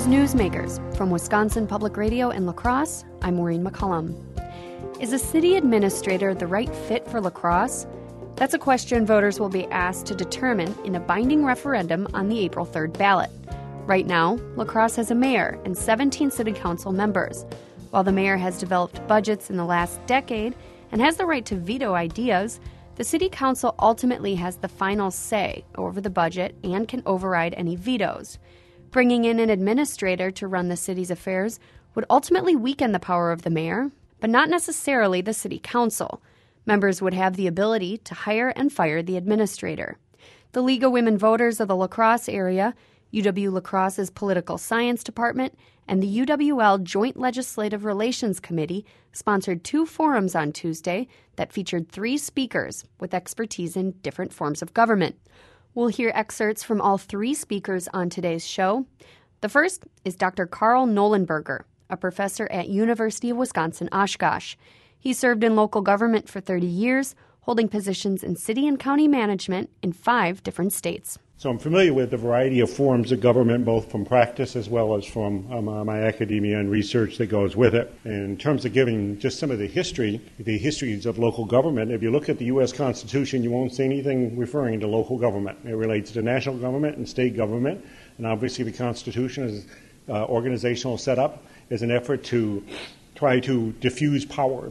Newsmakers. From Wisconsin Public Radio in La Crosse, I'm Maureen McCullum. Is a city administrator the right fit for La Crosse? That's a question voters will be asked to determine in a binding referendum on the April 3rd ballot. Right now, La Crosse has a mayor and 17 city council members. While the mayor has developed budgets in the last decade and has the right to veto ideas, the city council ultimately has the final say over the budget and can override any vetoes. Bringing in an administrator to run the city's affairs would ultimately weaken the power of the mayor, but not necessarily the city council. Members would have the ability to hire and fire the administrator. The League of Women Voters of the La Crosse area, UW-La Crosse's Political Science Department, and the UWL Joint Legislative Relations Committee sponsored 2 forums on Tuesday that featured 3 speakers with expertise in different forms of government. We'll hear excerpts from all 3 speakers on today's show. The first is Dr. Carl Nolenberger, a professor at University of Wisconsin-Oshkosh. He served in local government for 30 years, holding positions in city and county management in 5 different states. So I'm familiar with a variety of forms of government, both from practice as well as from my academia and research that goes with it. In terms of giving just some of the histories of local government, if you look at the U.S. Constitution, you won't see anything referring to local government. It relates to national government and state government, and obviously the Constitution is organizational setup is an effort to try to diffuse power.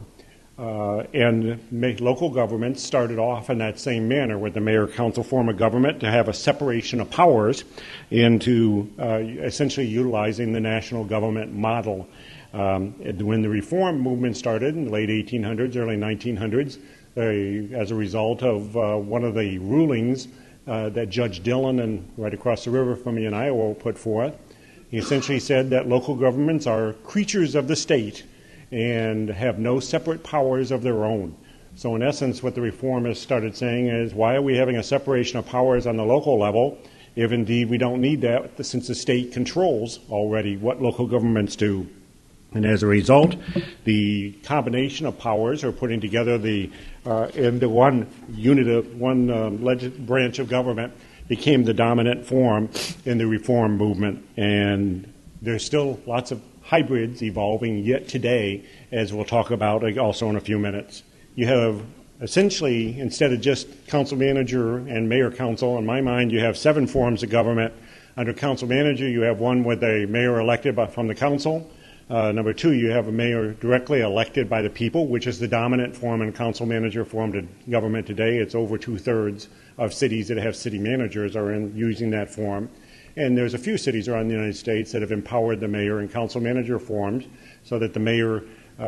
And local governments started off in that same manner with the mayor-council form of government to have a separation of powers into essentially utilizing the national government model. When the reform movement started in the late 1800s, early 1900s, as a result of one of the rulings that Judge Dillon and right across the river from me in Iowa put forth, he essentially said that local governments are creatures of the state and have no separate powers of their own. So in essence, what the reformists started saying is, why are we having a separation of powers on the local level if indeed we don't need that, since the state controls already what local governments do? And as a result, the combination of powers, or putting together into one unit of branch of government, became the dominant form in the reform movement. And there's still lots of hybrids evolving yet today, as we'll talk about also in a few minutes. You have essentially, instead of just council manager and mayor council, in my mind, you have 7 forms of government. Under council manager, you have one with a mayor elected from the council. Number 2, you have a mayor directly elected by the people, which is the dominant form in council manager form of government today. It's over 2/3 of cities that have city managers are using that form. And there's a few cities around the United States that have empowered the mayor in council manager forms so that the mayor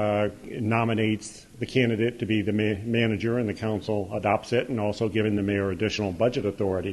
nominates the candidate to be the manager and the council adopts it, and also giving the mayor additional budget authority.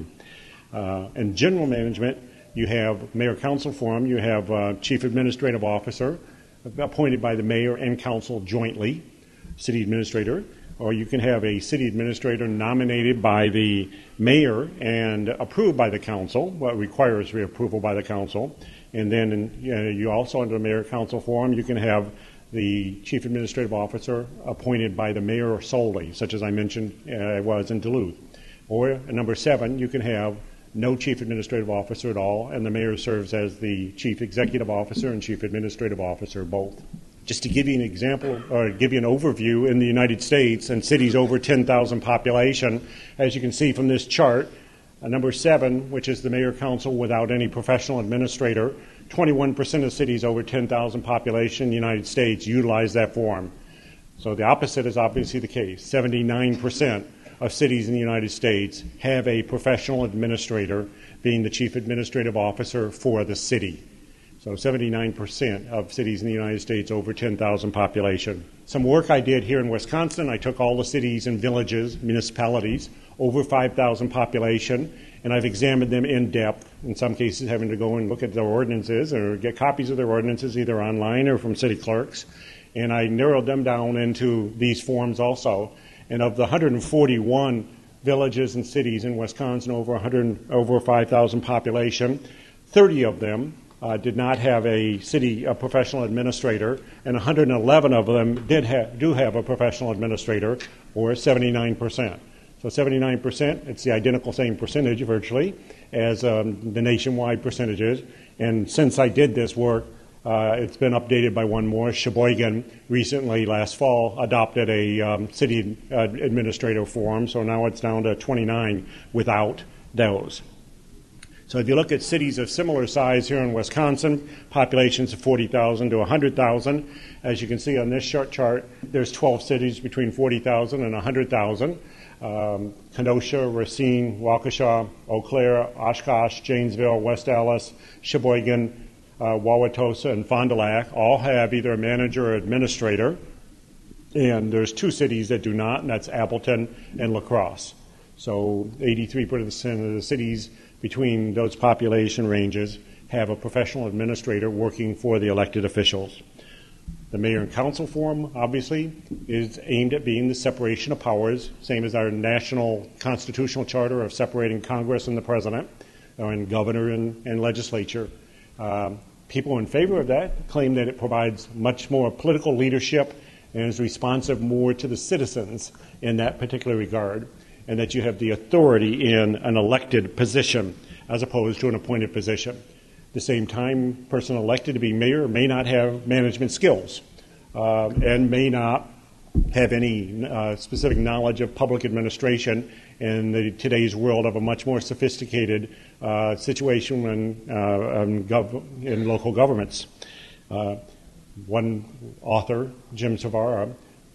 In general management, you have mayor-council form. You have chief administrative officer appointed by the mayor and council jointly, city administrator. Or you can have a city administrator nominated by the mayor and approved by the council, what requires reapproval by the council. And then you also, under the mayor-council form, you can have the chief administrative officer appointed by the mayor solely, such as I mentioned was in Duluth. Or number 7, you can have no chief administrative officer at all, and the mayor serves as the chief executive officer and chief administrative officer both. Just to give you an example, or give you an overview, in the United States and cities over 10,000 population, as you can see from this chart, number 7, which is the mayor-council without any professional administrator, 21% of cities over 10,000 population in the United States utilize that form. So the opposite is obviously the case. 79% of cities in the United States have a professional administrator being the chief administrative officer for the city. So 79% of cities in the United States over 10,000 population. Some work I did here in Wisconsin, I took all the cities and villages, municipalities, over 5,000 population, and I've examined them in depth, in some cases having to go and look at their ordinances or get copies of their ordinances either online or from city clerks. And I narrowed them down into these forms also. And of the 141 villages and cities in Wisconsin over 5,000 population, 30 of them did not have a professional administrator, and 111 of them do have a professional administrator, or 79%. So 79%, it's the identical same percentage virtually as the nationwide percentages. And since I did this work, it's been updated by one more. Sheboygan recently, last fall, adopted a city administrator form, so now it's down to 29 without those. So if you look at cities of similar size here in Wisconsin, populations of 40,000 to 100,000, as you can see on this short chart, there's 12 cities between 40,000 and 100,000. Kenosha, Racine, Waukesha, Eau Claire, Oshkosh, Janesville, West Allis, Sheboygan, Wauwatosa, and Fond du Lac all have either a manager or administrator. And there's two cities that do not, and that's Appleton and La Crosse. So 83% of the cities between those population ranges have a professional administrator working for the elected officials. The mayor and council form, obviously, is aimed at being the separation of powers, same as our national constitutional charter of separating Congress and the president, and governor and legislature. People in favor of that claim that it provides much more political leadership and is responsive more to the citizens in that particular regard, and that you have the authority in an elected position as opposed to an appointed position. At the same time, a person elected to be mayor may not have management skills and may not have any specific knowledge of public administration in today's world of a much more sophisticated situation in local governments. One author, Jim Savara,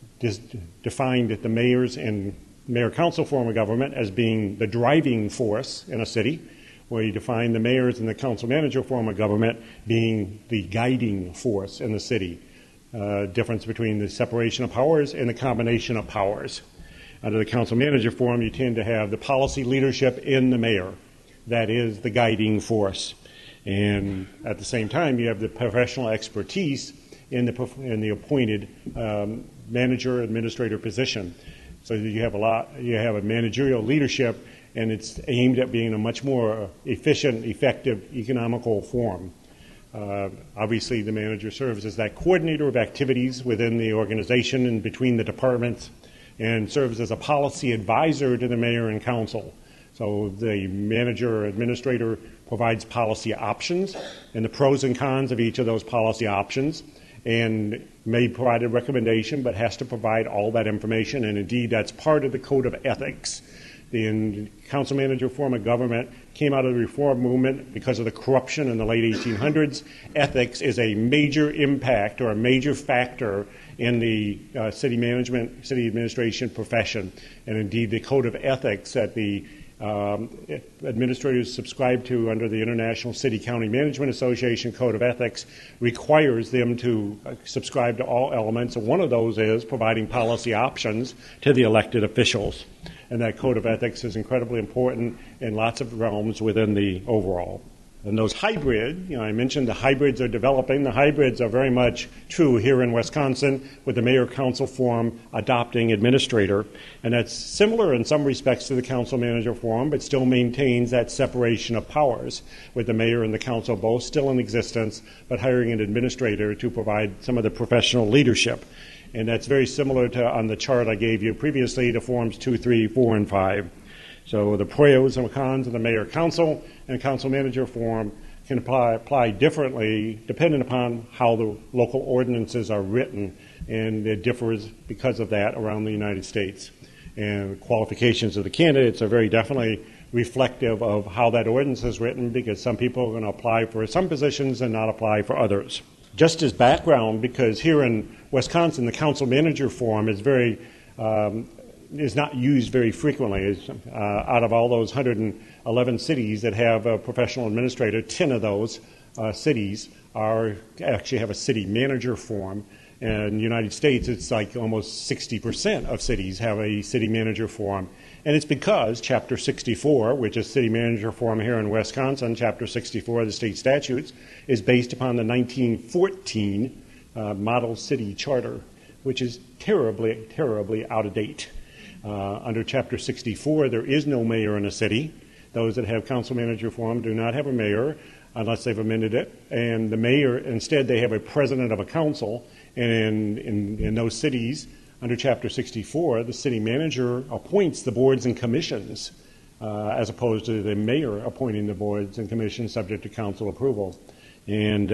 defined the mayors and mayor-council form of government as being the driving force in a city, where you define the mayors and the council-manager form of government being the guiding force in the city. Difference between the separation of powers and the combination of powers. Under the council-manager form, you tend to have the policy leadership in the mayor. That is the guiding force. And at the same time, you have the professional expertise in the appointed manager, administrator position. So you have a managerial leadership, and it's aimed at being a much more efficient, effective, economical form. Obviously, the manager serves as that coordinator of activities within the organization and between the departments, and serves as a policy advisor to the mayor and council. So the manager or administrator provides policy options and the pros and cons of each of those policy options, and may provide a recommendation, but has to provide all that information, and indeed that's part of the code of ethics. The council manager form of government came out of the reform movement because of the corruption in the late 1800s. Ethics is a major impact or a major factor in the city management, city administration profession, and indeed the code of ethics that the administrators subscribe to under the International City County Management Association Code of Ethics requires them to subscribe to all elements, and one of those is providing policy options to the elected officials. And that code of ethics is incredibly important in lots of realms within the overall. And those hybrid, I mentioned the hybrids are developing. The hybrids are very much true here in Wisconsin with the mayor-council form adopting administrator. And that's similar in some respects to the council-manager form, but still maintains that separation of powers with the mayor and the council both still in existence, but hiring an administrator to provide some of the professional leadership. And that's very similar to on the chart I gave you previously to forms 2, 3, 4, and 5. So the pros and cons of the mayor-council and council-manager form can apply differently depending upon how the local ordinances are written, and it differs because of that around the United States. And qualifications of the candidates are very definitely reflective of how that ordinance is written, because some people are going to apply for some positions and not apply for others. Just as background, because here in Wisconsin, the council-manager form is not used very frequently. Out of all those 111 cities that have a professional administrator, 10 of those cities actually have a city manager form. And in the United States, it's like almost 60% of cities have a city manager form. And it's because Chapter 64, which is city manager form here in Wisconsin, Chapter 64 of the state statutes, is based upon the 1914 Model City Charter, which is terribly, terribly out of date. Under Chapter 64, there is no mayor in a city. Those that have council manager form do not have a mayor unless they've amended it. And the mayor, instead, they have a president of a council. And in those cities, under Chapter 64, the city manager appoints the boards and commissions as opposed to the mayor appointing the boards and commissions subject to council approval. And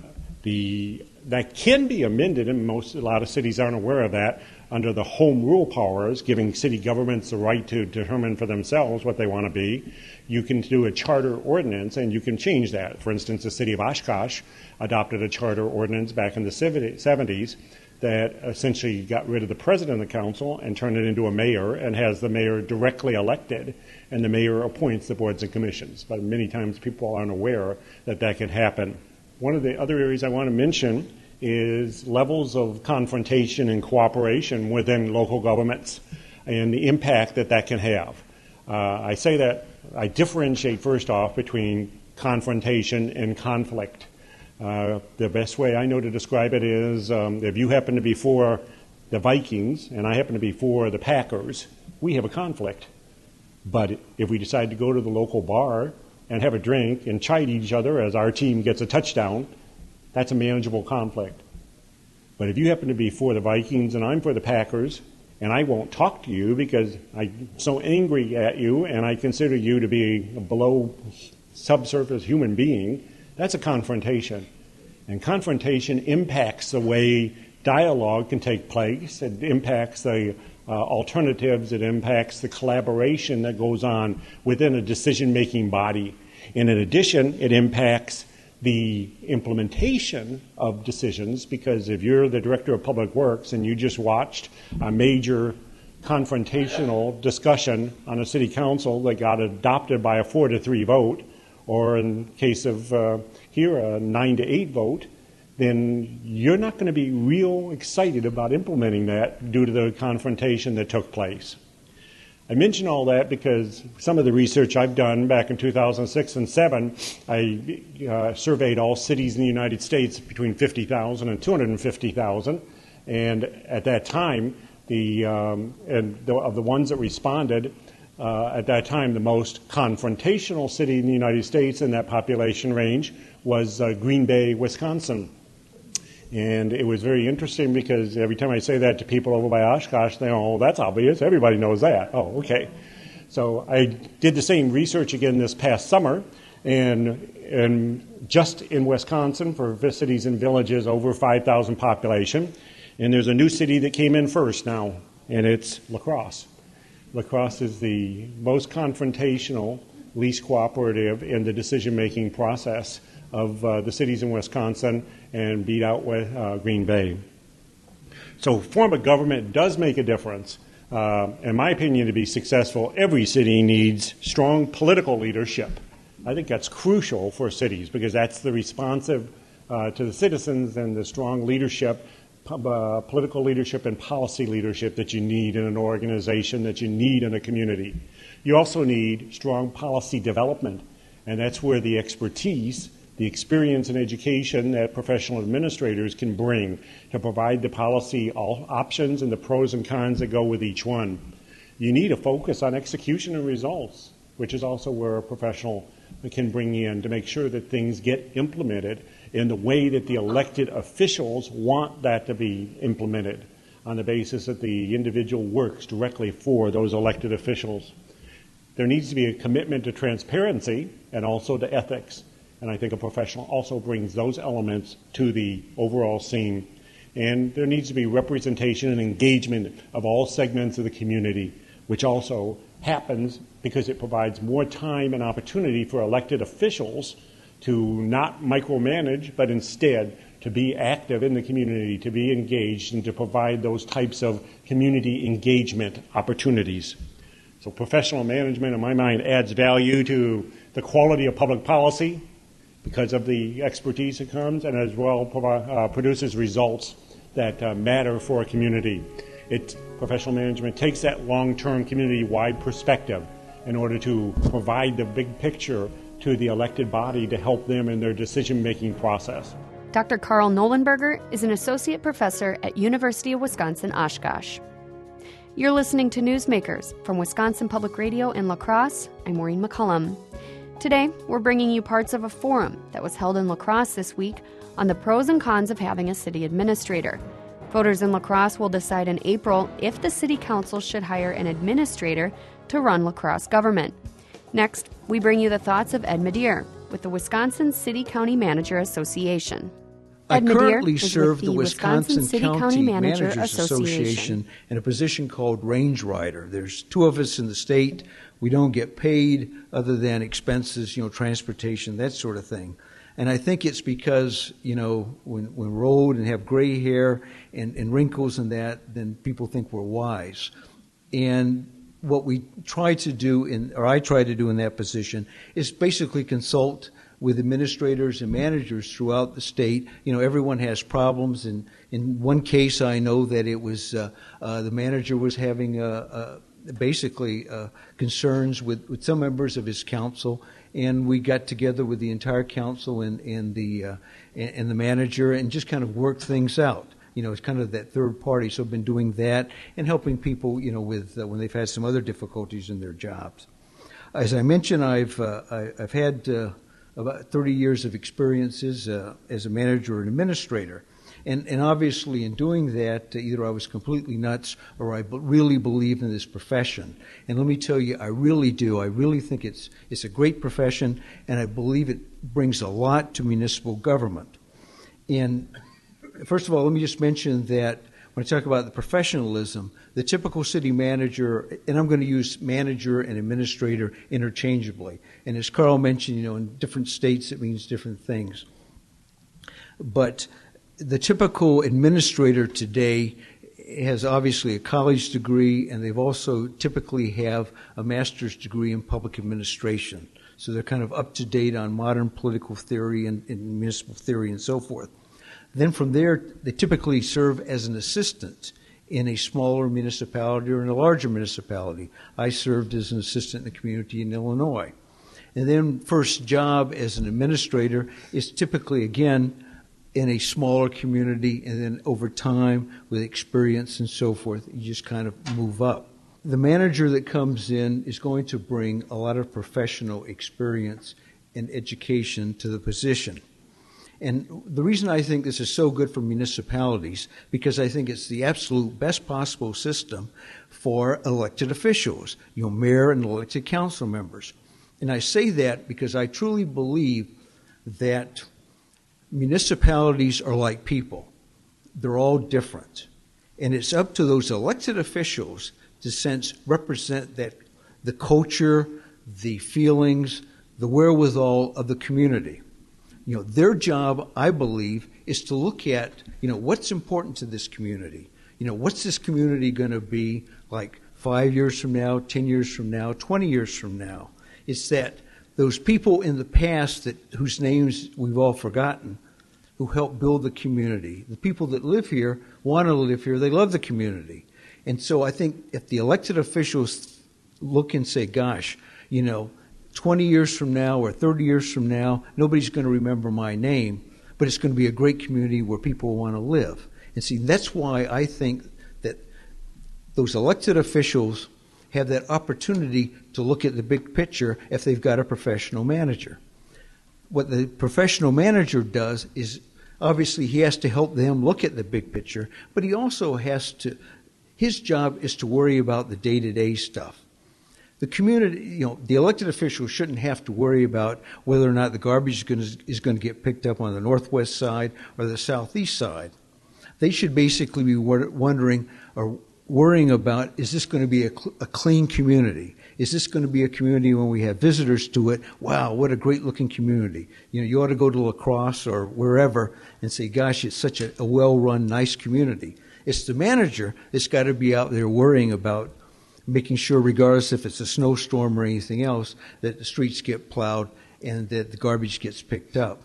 that can be amended, and a lot of cities aren't aware of that, under the home rule powers, giving city governments the right to determine for themselves what they want to be. You can do a charter ordinance, and you can change that. For instance, the city of Oshkosh adopted a charter ordinance back in the 70s that essentially got rid of the president of the council and turned it into a mayor and has the mayor directly elected, and the mayor appoints the boards and commissions. But many times people aren't aware that that can happen. One of the other areas I want to mention is levels of confrontation and cooperation within local governments and the impact that that can have. I say that I differentiate first off between confrontation and conflict. The best way I know to describe it is if you happen to be for the Vikings and I happen to be for the Packers, we have a conflict. But if we decide to go to the local bar and have a drink and chide each other as our team gets a touchdown, that's a manageable conflict. But if you happen to be for the Vikings and I'm for the Packers, and I won't talk to you because I'm so angry at you and I consider you to be a below subsurface human being, that's a confrontation. And confrontation impacts the way dialogue can take place. It impacts the alternatives. It impacts the collaboration that goes on within a decision-making body. And in addition, it impacts the implementation of decisions, because if you're the director of public works and you just watched a major confrontational discussion on a city council that got adopted by a 4-3 vote, or in case of here, a 9-8 vote, then you're not going to be real excited about implementing that due to the confrontation that took place. I mention all that because some of the research I've done back in 2006 and 7, I surveyed all cities in the United States between 50,000 and 250,000, and at that time, of the ones that responded, at that time, the most confrontational city in the United States in that population range was Green Bay, Wisconsin. And it was very interesting because every time I say that to people over by Oshkosh, they go, oh, that's obvious. Everybody knows that. Oh, okay. So I did the same research again this past summer, and just in Wisconsin for cities and villages over 5,000 population. And there's a new city that came in first now, and it's La Crosse. La Crosse is the most confrontational, least cooperative in the decision-making process of the cities in Wisconsin, and beat out with Green Bay. So form of government does make a difference. In my opinion, to be successful, every city needs strong political leadership. I think that's crucial for cities because that's the responsive to the citizens and the strong leadership, political leadership and policy leadership that you need in an organization, that you need in a community. You also need strong policy development, and that's where the expertise, the experience and education that professional administrators can bring to provide the policy options and the pros and cons that go with each one. You need a focus on execution and results, which is also where a professional can bring in to make sure that things get implemented in the way that the elected officials want that to be implemented, on the basis that the individual works directly for those elected officials. There needs to be a commitment to transparency and also to ethics. And I think a professional also brings those elements to the overall scene. And there needs to be representation and engagement of all segments of the community, which also happens because it provides more time and opportunity for elected officials to not micromanage, but instead to be active in the community, to be engaged, and to provide those types of community engagement opportunities. So professional management, in my mind, adds value to the quality of public policy, because of the expertise it comes, and as well produces results that matter for a community. Professional management takes that long-term community-wide perspective in order to provide the big picture to the elected body to help them in their decision-making process. Dr. Carl Nollenberger is an associate professor at University of Wisconsin-Oshkosh. You're listening to Newsmakers from Wisconsin Public Radio in La Crosse. I'm Maureen McCullum. Today, we're bringing you parts of a forum that was held in La Crosse this week on the pros and cons of having a city administrator. Voters in La Crosse will decide in April if the city council should hire an administrator to run La Crosse government. Next, we bring you the thoughts of Ed Medeer with the Wisconsin City County Manager Association. I Ed Medeer currently is serve with the Wisconsin City County Manager Managers Association. Association in a position called range rider. There's two of us in the state. We don't get paid other than expenses, transportation, that sort of thing. And I think it's because, when we're old and have gray hair and wrinkles and that, then people think we're wise. And what we try to do, I try to do in that position, is basically consult with administrators and managers throughout the state. Everyone has problems. And in one case, I know that it was the manager was having concerns with some members of his council, and we got together with the entire council and the manager and just kind of worked things out. It's kind of that third party. So I've been doing that and helping people, with when they've had some other difficulties in their jobs. As I mentioned, I've had about 30 years of experiences as a manager and administrator. And obviously in doing that, either I was completely nuts or I really believe in this profession. And let me tell you, I really do. I really think it's a great profession, and I believe it brings a lot to municipal government. And first of all, let me just mention that when I talk about the professionalism, the typical city manager, and I'm going to use manager and administrator interchangeably. And as Carl mentioned, in different states it means different things. But the typical administrator today has obviously a college degree, and they've also typically have a master's degree in public administration. So they're kind of up to date on modern political theory and municipal theory and so forth. Then from there, they typically serve as an assistant in a smaller municipality or in a larger municipality. I served as an assistant in the community in Illinois. And then first job as an administrator is typically, again, in a smaller community, and then over time with experience and so forth, you just kind of move up. The manager that comes in is going to bring a lot of professional experience and education to the position. And the reason I think this is so good for municipalities, because I think it's the absolute best possible system for elected officials, mayor and elected council members. And I say that because I truly believe that municipalities are like people. They're all different. And it's up to those elected officials to represent that the culture, the feelings, the wherewithal of the community. Their job, I believe, is to look at, what's important to this community. What's this community going to be like 5 years from now, 10 years from now, 20 years from now? It's that those people in the past whose names we've all forgotten, who helped build the community. The people that live here want to live here. They love the community. And so I think if the elected officials look and say, gosh, 20 years from now or 30 years from now, nobody's going to remember my name, but it's going to be a great community where people want to live. And see, that's why I think that those elected officials have that opportunity to look at the big picture if they've got a professional manager. What the professional manager does is, obviously, he has to help them look at the big picture, but he also his job is to worry about the day-to-day stuff. The community, the elected officials shouldn't have to worry about whether or not the garbage is going to get picked up on the northwest side or the southeast side. They should basically be wondering or worrying about, is this going to be a clean community? Is this going to be a community when we have visitors to it? Wow, what a great-looking community. You ought to go to La Crosse or wherever and say, gosh, it's such a well-run, nice community. It's the manager that's got to be out there worrying about making sure, regardless if it's a snowstorm or anything else, that the streets get plowed and that the garbage gets picked up.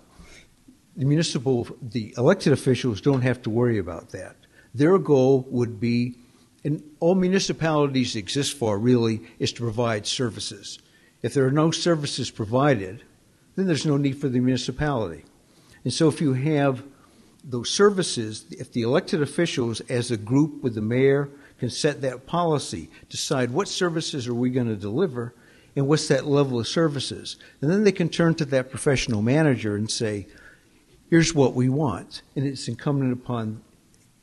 The elected officials don't have to worry about that. Their goal would be, and all municipalities exist for really, is to provide services. If there are no services provided, then there's no need for the municipality. And so if you have those services, if the elected officials as a group with the mayor can set that policy, decide what services are we going to deliver and what's that level of services. And then they can turn to that professional manager and say, here's what we want. And it's incumbent upon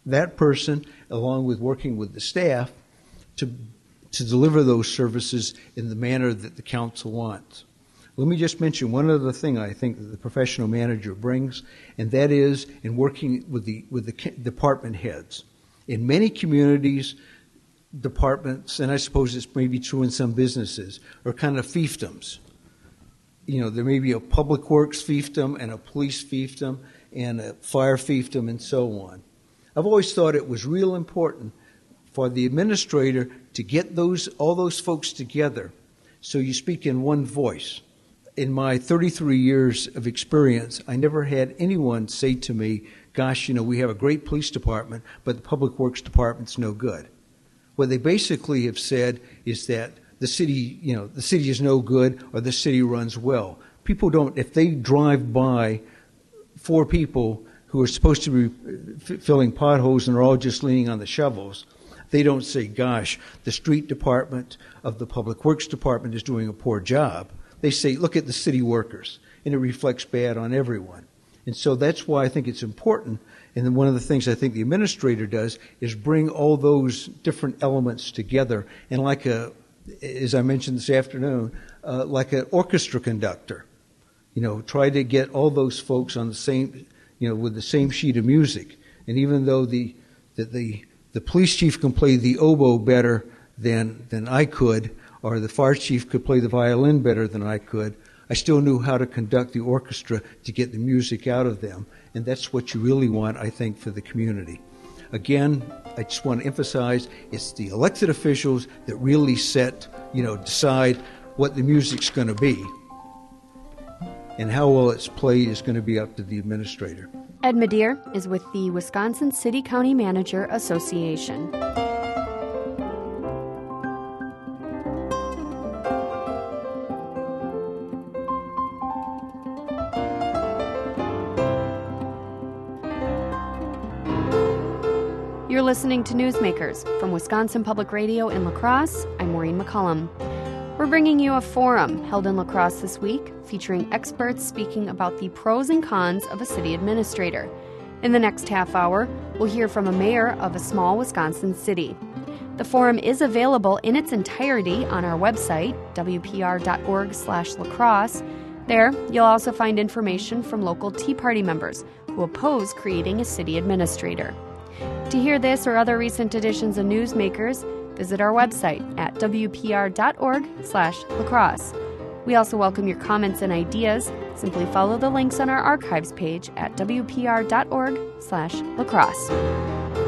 that person, along with working with the staff, to deliver those services in the manner that the council wants. Let me just mention one other thing I think that the professional manager brings, and that is in working with the department heads. In many communities, departments, and I suppose it's maybe true in some businesses, are kind of fiefdoms. There may be a public works fiefdom and a police fiefdom and a fire fiefdom and so on. I've always thought it was real important for the administrator to get all those folks together so you speak in one voice. In my 33 years of experience, I never had anyone say to me, gosh, we have a great police department, but the public works department's no good. What they basically have said is that the city is no good or the city runs well. People don't, if they drive by 4 people who are supposed to be filling potholes and are all just leaning on the shovels, they don't say, gosh, the street department of the public works department is doing a poor job. They say, look at the city workers, and it reflects bad on everyone. And so that's why I think it's important, and then one of the things I think the administrator does is bring all those different elements together, and as I mentioned this afternoon, like an orchestra conductor, try to get all those folks on the same, with the same sheet of music. And even though the police chief can play the oboe better than I could, or the fire chief could play the violin better than I could, I still knew how to conduct the orchestra to get the music out of them. And that's what you really want, I think, for the community. Again, I just want to emphasize it's the elected officials that really decide what the music's going to be. And how well it's played is going to be up to the administrator. Ed Medeiros is with the Wisconsin City-County Manager Association. You're listening to Newsmakers from Wisconsin Public Radio in La Crosse. I'm Maureen McCullum. We're bringing you a forum held in La Crosse this week featuring experts speaking about the pros and cons of a city administrator. In the next half hour, we'll hear from a mayor of a small Wisconsin city. The forum is available in its entirety on our website, wpr.org/lacrosse. There, you'll also find information from local Tea Party members who oppose creating a city administrator. To hear this or other recent editions of Newsmakers, visit our website at wpr.org/lacrosse. We also welcome your comments and ideas. Simply follow the links on our archives page at wpr.org/lacrosse.